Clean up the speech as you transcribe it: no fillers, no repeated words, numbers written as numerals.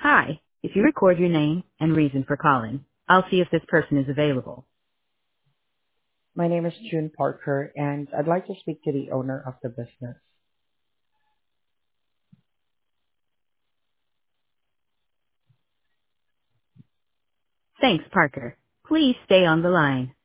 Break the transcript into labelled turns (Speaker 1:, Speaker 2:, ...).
Speaker 1: Hi, if you record your name and reason for calling, I'll see if this person is available.
Speaker 2: My name is June Parker, and I'd like to speak to the owner of the business.
Speaker 1: Thanks, Parker. Please stay on the line.